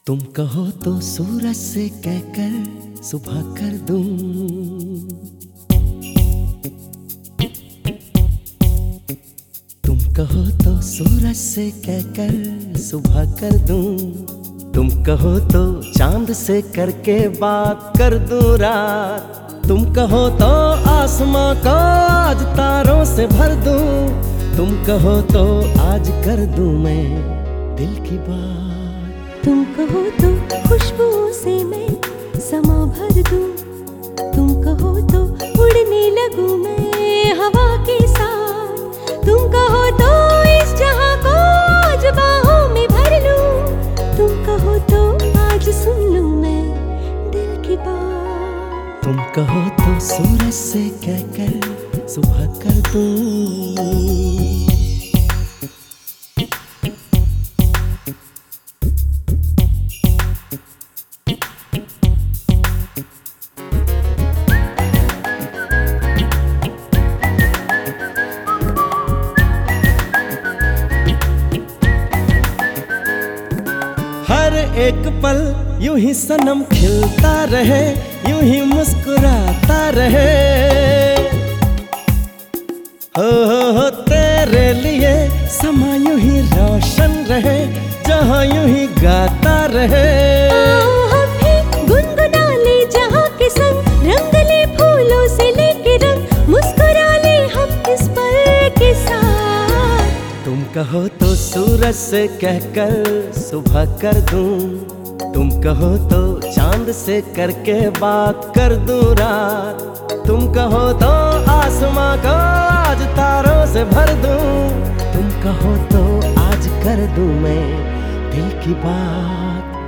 तुम कहो तो सूरज से कहकर सुबह कर दूं। तुम कहो तो सूरज से कहकर सुबह कर दूं। तुम कहो तो चांद से करके बात कर दूं रात। तुम कहो तो आसमां को आज तारों से भर दूं। तुम कहो तो आज कर दूं मैं दिल की बात। तुम कहो तो खुशबुओं से मैं समा भर दूं। तुम कहो तो उड़ने लगूं मैं हवा के साथ। तुम कहो तो इस जहां को आज बाहों में भर लूं। तुम कहो तो आज सुन लूं मैं दिल की बात। तुम कहो तो सूरज से कहकर सुबह कर दूं। हर एक पल यूं ही सनम खिलता रहे, यूं ही मुस्कुराता रहे। हो तेरे लिए समा यूं ही रोशन रहे, जहां यूं ही गाता रहे। हम भी गुनगुना ले जहां के संग, रंग ले फूलों से लेके रंग, मुस्कुरा ले हम इस पल के साथ। तुम कहो तो सूरज से कहकर सुबह कर दूं। तुम कहो तो चांद से करके बात कर दूं रात। तुम कहो तो आसमां को आज तारों से भर दूं। तुम कहो तो आज कर दूं मैं दिल की बात।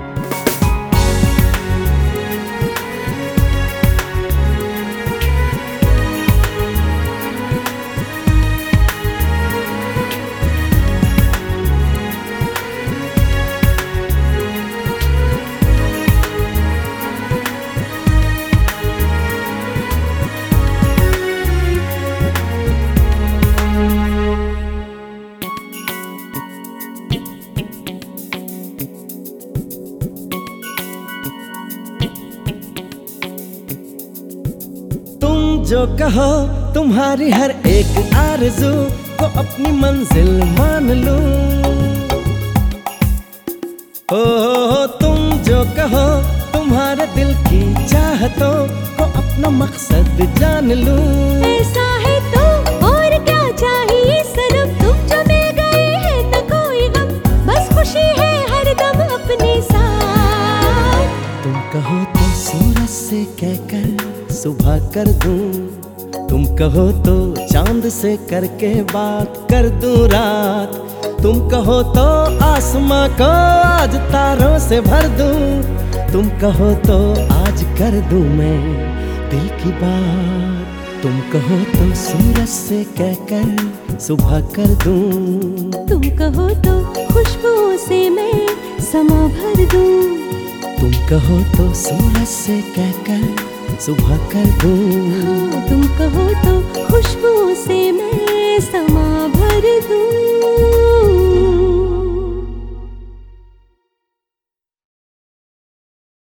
जो कहो तुम्हारी हर एक आरज़ू को अपनी मंजिल मान लूं। ओ तुम जो कहो तुम्हारे दिल की चाहतों को अपना मकसद जान लूं। ऐसा है तो और क्या चाहिए सनम, तुम जो मिल गए हैं न कोई गम, बस खुशी है हर दम अपने साथ। तुम कहो तो सूरज से कहकर सुबह कर दूं। तुम कहो तो चांद से करके बात कर दूं रात। तुम कहो तो आसमां को आज तारों से भर दूं। तुम कहो तो आज कर दूं मैं दिल की बात। तुम कहो तो सूरज से कहकर सुबह कर दूं। तुम कहो तो खुशबुओं से मैं समा भर दूं। तुम कहो तो सूरज से कहकर सुबह कर दूं।